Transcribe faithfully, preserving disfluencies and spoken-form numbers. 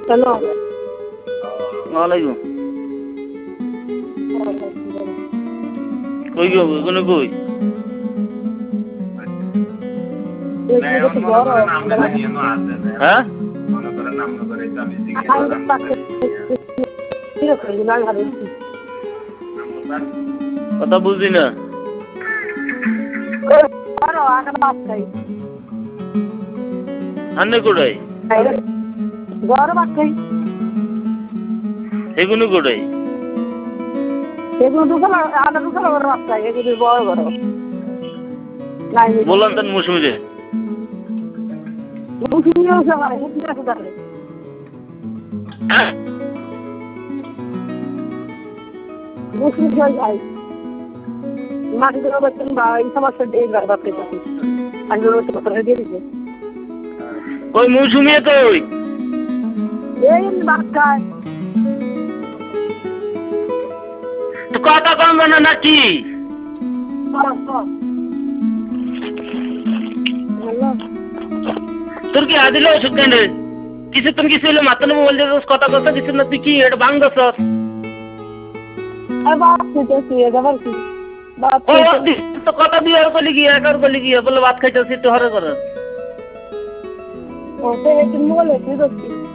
hello ওয়ালাইকুম কই গো কোন কই হ্যাঁ কথা বুঝি না আন্নে কোড়াই গরম বাক্কাই এগুলো কোড়াই এগুলো দুটো আলাদা দুটো বড় বাক্কাই এগুলো বড় বড় নাই বললাম তার মৌসুমীরে মৌসুমীও সবাই মুখি আছে তাহলে মৌসুমী যাই মাটি দেওয়া বলছেন বা এই সমস্যা দিয়ে গাড়বা পেয়েছি আমি বলতে কথা দিয়ে দিচ্ছে ওই মৌসুমী তো ওই এই বাক্কায় তো কথা কম না নাকি তোর কি আদিল ওষুধ কেন কিছু তুমি কিছু হলো মাত্র মোবাইল দিয়ে কথা কথা কিছু না তুই কি এটা ভাঙ দছ তো কথা দিয়ে আর কলি গিয়ে একার কলি গিয়ে বলে ভাত খাইতেছি তো হরে করে ও তো মোবাইল